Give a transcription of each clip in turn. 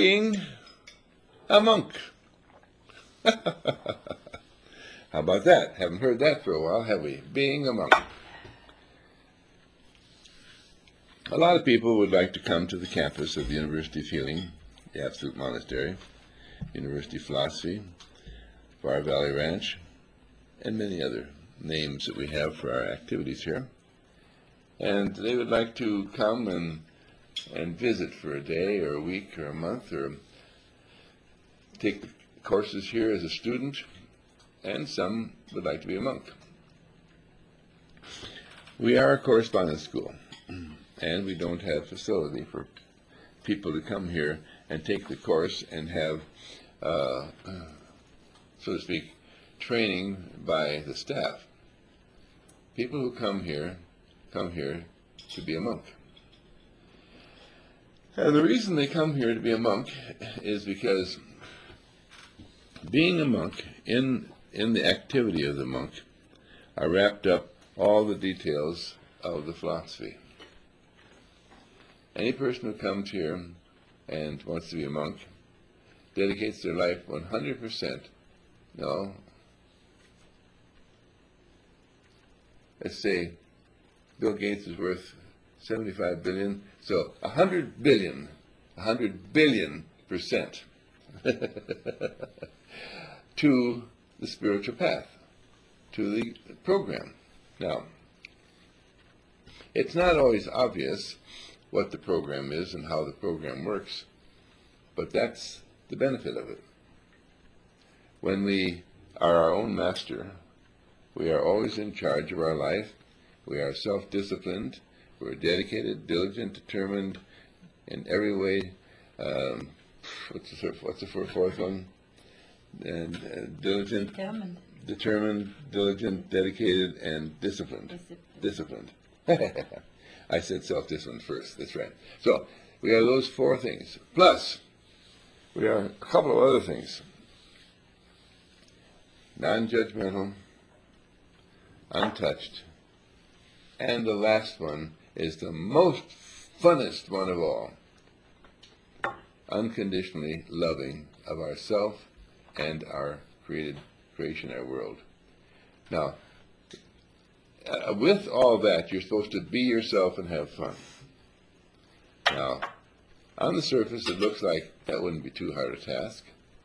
being a monk. How about that? Haven't heard that for a while, have we? Being a monk. A lot of people would like to come to the campus of the University of Healing, the Absolute Monastery, University of Philosophy, Far Valley Ranch, and many other names that we have for our activities here. And they would like to come and visit for a day or a week or a month, or take the courses here as a student, and some would like to be a monk. We are a correspondence school, and we don't have facility for people to come here and take the course and have, so to speak, training by the staff. People who come here to be a monk. And the reason they come here to be a monk is because being a monk, in the activity of the monk, are wrapped up all the details of the philosophy. Any person who comes here and wants to be a monk dedicates their life 100%. No. Let's say Bill Gates is worth 75 billion, so 100 billion percent to the spiritual path, to the program. Now, it's not always obvious what the program is and how the program works, but that's the benefit of it. When we are our own master, we are always in charge of our life. We are self-disciplined. We're dedicated, diligent, determined in every way. What's the fourth one? And diligent, determined, diligent, dedicated, and disciplined. Disciplined. I said self-disciplined first. That's right. So we are those four things. Plus, we are a couple of other things. Non-judgmental, untouched, and the last one is the most funnest one of all. Unconditionally loving of ourself and our creation, our world. Now, with all that, you're supposed to be yourself and have fun. Now, on the surface, it looks like that wouldn't be too hard a task.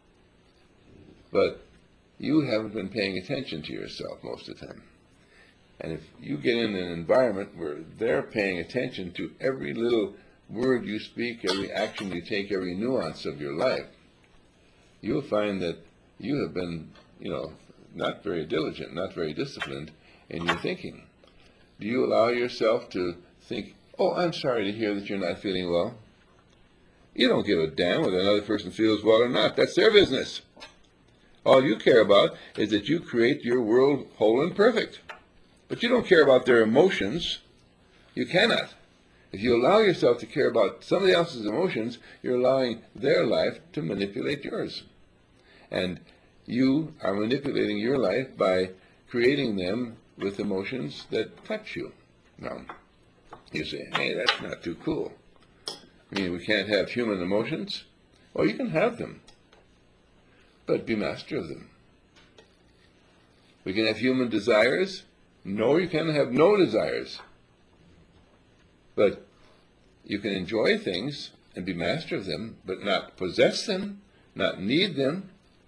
But you haven't been paying attention to yourself most of the time. And if you get in an environment where they're paying attention to every little word you speak, every action you take, every nuance of your life, you'll find that you have been, not very diligent, not very disciplined in your thinking. Do you allow yourself to think, oh, I'm sorry to hear that you're not feeling well? You don't give a damn whether another person feels well or not. That's their business. All you care about is that you create your world whole and perfect. But you don't care about their emotions. You cannot. If you allow yourself to care about somebody else's emotions, you're allowing their life to manipulate yours. And you are manipulating your life by creating them with emotions that touch you. Now, you say, hey, that's not too cool. I mean, we can't have human emotions? Well, you can have them, but be master of them. We can have human desires. No, you can have no desires. But you can enjoy things and be master of them, but not possess them, not need them.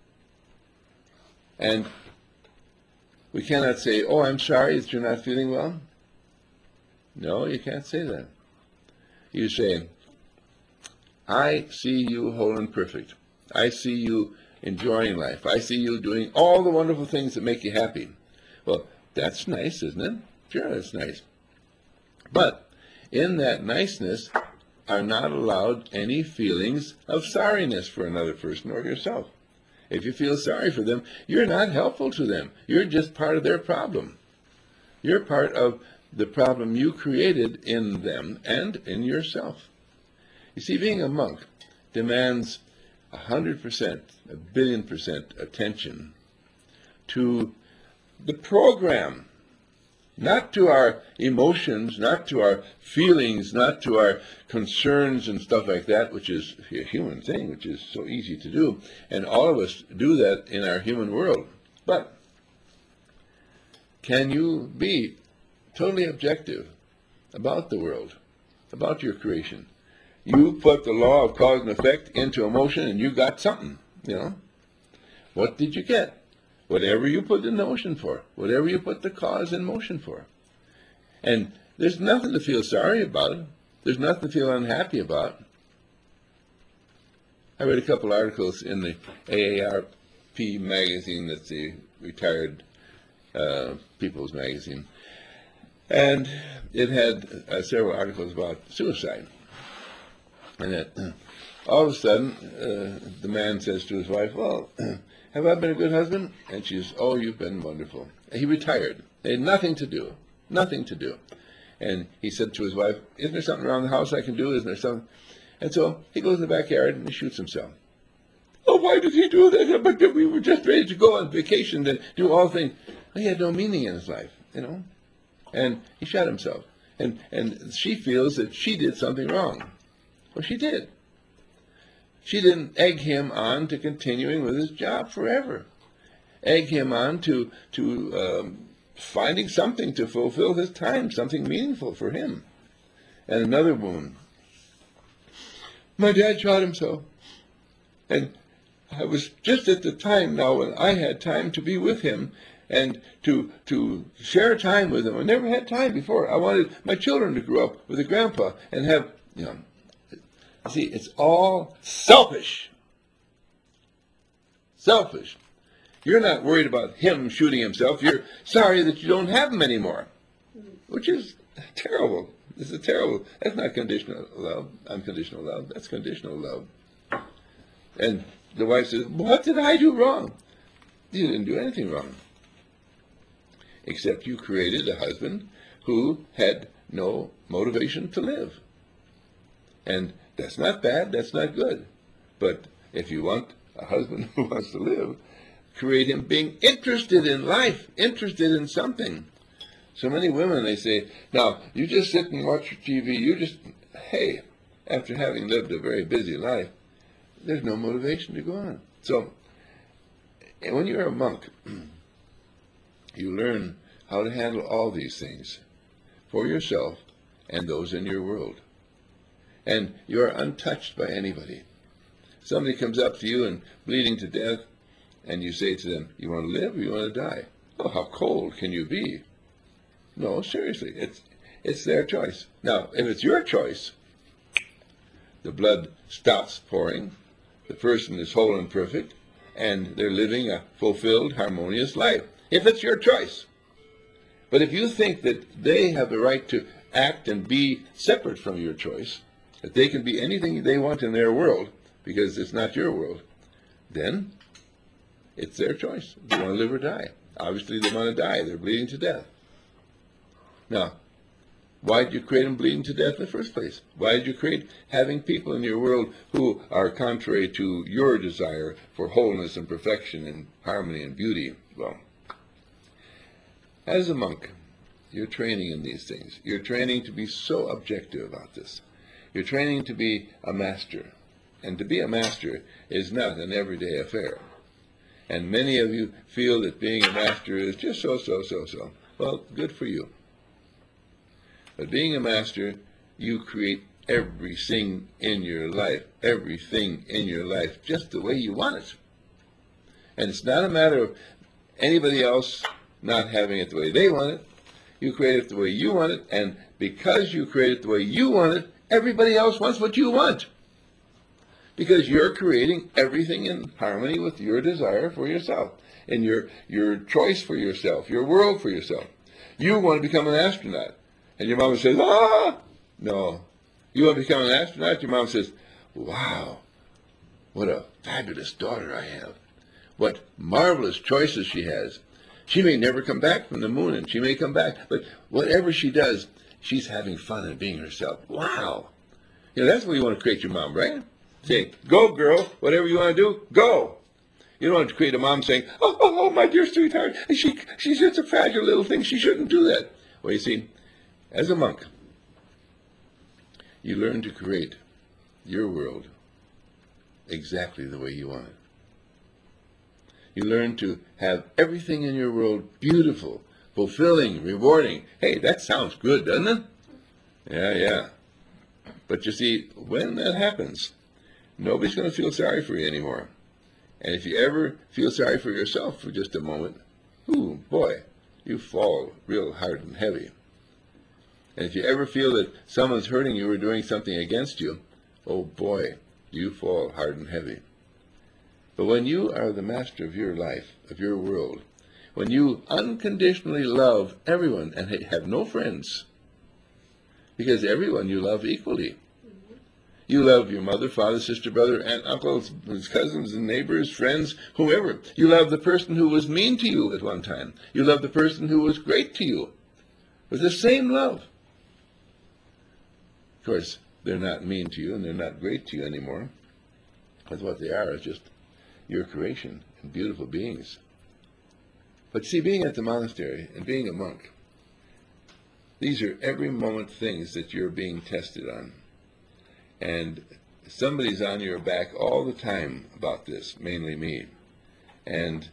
And we cannot say, oh, I'm sorry that you're not feeling well. No, you can't say that. You say, I see you whole and perfect. I see you enjoying life. I see you doing all the wonderful things that make you happy. Well, that's nice, isn't it? Sure, that's nice. But in that niceness are not allowed any feelings of sorriness for another person or yourself. If you feel sorry for them, you're not helpful to them. You're just part of their problem. You're part of the problem you created in them and in yourself. You see, being a monk demands 100%, 1,000,000,000% attention to the program not to our emotions, not to our feelings, not to our concerns and stuff like that, which is a human thing, which is so easy to do. And all of us do that in our human world. But can you be totally objective about the world, about your creation? You put the law of cause and effect into motion and you got something, you know. What did you get? Whatever you put in motion for, whatever you put the cause in motion for. And there's nothing to feel sorry about it. There's nothing to feel unhappy about. I read a couple articles in the AARP magazine, that's the retired people's magazine, and it had several articles about suicide. And that all of a sudden, the man says to his wife, well, have I been a good husband? And she says, oh, you've been wonderful. And he retired. They had nothing to do. Nothing to do. And he said to his wife, isn't there something around the house I can do? Isn't there something? And so he goes in the backyard and he shoots himself. Oh, why did he do that? But we were just ready to go on vacation and do all things. He had no meaning in his life, you know. And he shot himself. And she feels that she did something wrong. Well, she did. She didn't egg him on to continuing with his job forever. Egg him on to finding something to fulfill his time, something meaningful for him. And another woman. My dad shot himself. And I was just at the time now when I had time to be with him and to share time with him. I never had time before. I wanted my children to grow up with a grandpa and have, you know. See, it's all selfish. Selfish. You're not worried about him shooting himself. You're sorry that you don't have him anymore, which is terrible. This is terrible. That's not conditional love. Unconditional love. That's conditional love. And the wife says, what did I do wrong? You didn't do anything wrong. Except you created a husband who had no motivation to live. And that's not bad, that's not good. But if you want a husband who wants to live, create him being interested in life, interested in something. So many women, they say, now, you just sit and watch your TV, you just, hey, after having lived a very busy life, there's no motivation to go on. So, when you're a monk, you learn how to handle all these things for yourself and those in your world. And you're untouched by anybody. Somebody comes up to you and bleeding to death, and you say to them, you want to live or you want to die? Oh, how cold can you be? No, seriously, it's their choice. Now, if it's your choice, the blood stops pouring, the person is whole and perfect, and they're living a fulfilled, harmonious life. If it's your choice. But if you think that they have the right to act and be separate from your choice, that they can be anything they want in their world, because it's not your world, then it's their choice. They want to live or die. Obviously, they want to die. They're bleeding to death. Now, why did you create them bleeding to death in the first place? Why did you create having people in your world who are contrary to your desire for wholeness and perfection and harmony and beauty? Well, as a monk, you're training in these things. You're training to be so objective about this. You're training to be a master. And to be a master is not an everyday affair. And many of you feel that being a master is just so. Well, good for you. But being a master, you create everything in your life just the way you want it. And it's not a matter of anybody else not having it the way they want it. You create it the way you want it, and because you create it the way you want it, everybody else wants what you want. Because you're creating everything in harmony with your desire for yourself, and your choice for yourself, your world for yourself. You want to become an astronaut, and your mama says, ah! No. You want to become an astronaut, your mom says, wow, what a fabulous daughter I have. What marvelous choices she has. She may never come back from the moon, and she may come back, but whatever she does, she's having fun and being herself. Wow. You know, that's what you want to create your mom, right? Say, go, girl, whatever you want to do, go. You don't want to create a mom saying, oh, my dear sweetheart, she's just a fragile little thing. She shouldn't do that. Well, you see, as a monk, you learn to create your world exactly the way you want it. You learn to have everything in your world beautiful, fulfilling, rewarding. Hey, that sounds good, doesn't it? Yeah, yeah. But you see, when that happens, nobody's going to feel sorry for you anymore. And if you ever feel sorry for yourself for just a moment, ooh, boy, you fall real hard and heavy. And if you ever feel that someone's hurting you or doing something against you, oh boy, you fall hard and heavy. But when you are the master of your life, of your world, when you unconditionally love everyone and have no friends, because everyone you love equally. You love your mother, father, sister, brother, aunt, uncles, cousins, and neighbors, friends, whomever. You love the person who was mean to you at one time. You love the person who was great to you with the same love. Of course, they're not mean to you and they're not great to you anymore. Because what they are is just your creation and beautiful beings. But see, being at the monastery and being a monk, these are every moment things that you're being tested on. And somebody's on your back all the time about this, mainly me. And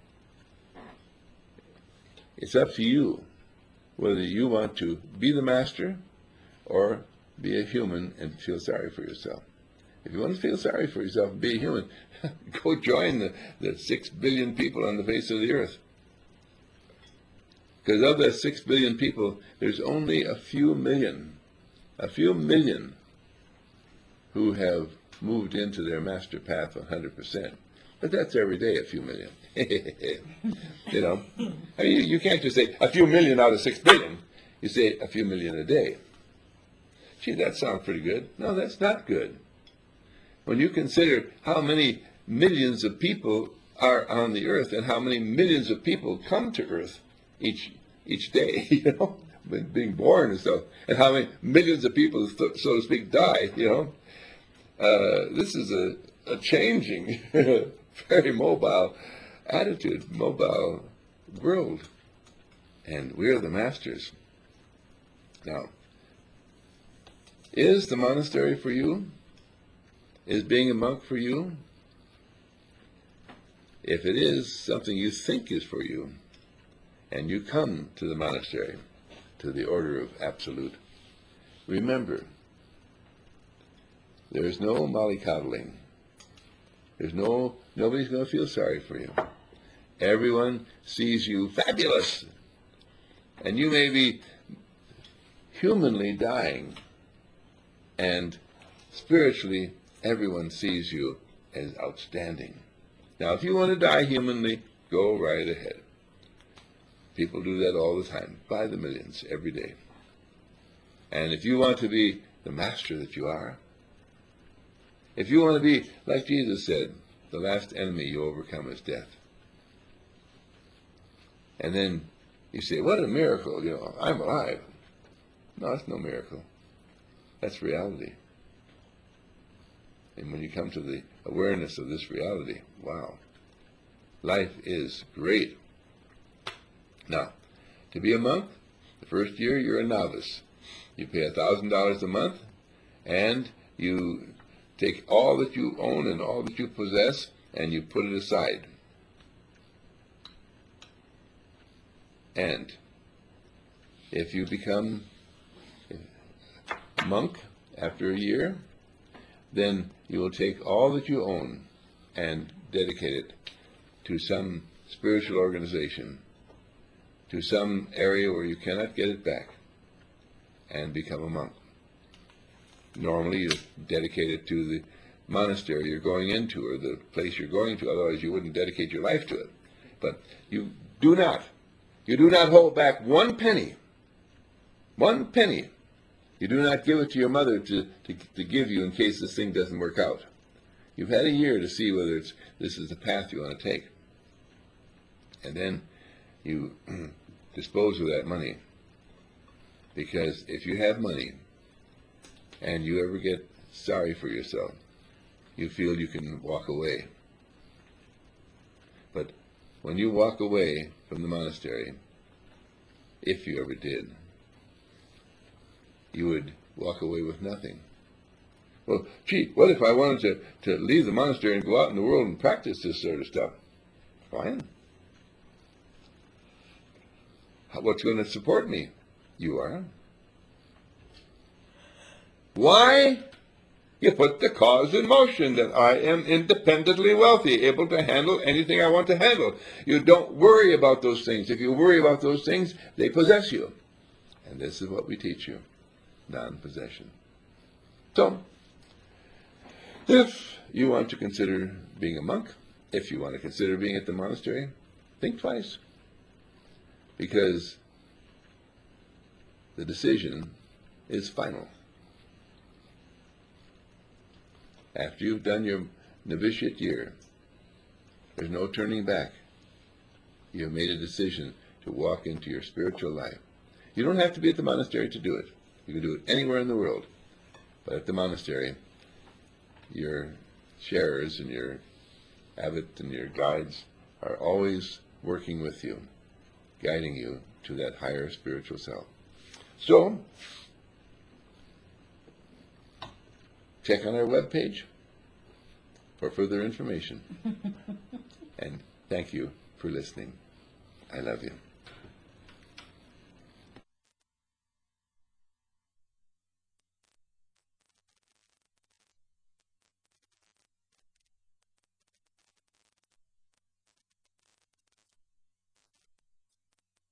it's up to you whether you want to be the master or be a human and feel sorry for yourself. If you want to feel sorry for yourself and be a human, go join the 6 billion people on the face of the earth. Because of that 6 billion people, there's only a few million who have moved into their master path 100%. But that's every day, a few million. You know, I mean, you can't just say a few million out of 6 billion. You say a few million a day. Gee, that sounds pretty good. No, that's not good. When you consider how many millions of people are on the earth and how many millions of people come to earth each day, you know, being born and stuff, and how many millions of people, so to speak, die, you know. This is a changing, very mobile attitude, mobile world, and we are the masters. Now, is the monastery for you? Is being a monk for you? If it is something you think is for you, and you come to the monastery, to the order of Absolute, remember, there's no mollycoddling. Nobody's going to feel sorry for you. Everyone sees you fabulous. And you may be humanly dying. And spiritually, everyone sees you as outstanding. Now, if you want to die humanly, go right ahead. People do that all the time, by the millions, every day. And if you want to be the master that you are, if you want to be, like Jesus said, the last enemy you overcome is death. And then you say, what a miracle, you know, I'm alive. No, that's no miracle. That's reality. And when you come to the awareness of this reality, wow, life is great. Now, to be a monk, the first year you're a novice. You pay $1,000 a month, and you take all that you own and all that you possess, and you put it aside. And if you become a monk after a year, then you will take all that you own and dedicate it to some spiritual organization, to some area where you cannot get it back, and become a monk. Normally, you dedicate it to the monastery you're going into or the place you're going to, otherwise you wouldn't dedicate your life to it. But you do not hold back one penny. One penny. You do not give it to your mother to give you in case this thing doesn't work out. You've had a year to see whether this is the path you want to take. And then you dispose of that money. Because if you have money and you ever get sorry for yourself, you feel you can walk away. But when you walk away from the monastery, if you ever did, you would walk away with nothing. Well, gee, what if I wanted to leave the monastery and go out in the world and practice this sort of stuff? Fine. What's going to support me? You are. Why? You put the cause in motion that I am independently wealthy, able to handle anything I want to handle. You don't worry about those things. If you worry about those things, they possess you. And this is what we teach you, non-possession. So, if you want to consider being a monk, if you want to consider being at the monastery, think twice. Because the decision is final. After you've done your novitiate year, there's no turning back. You have made a decision to walk into your spiritual life. You don't have to be at the monastery to do it. You can do it anywhere in the world. But at the monastery, your sharers and your abbot and your guides are always working with you, guiding you to that higher spiritual self. So, check on our webpage for further information. And thank you for listening. I love you.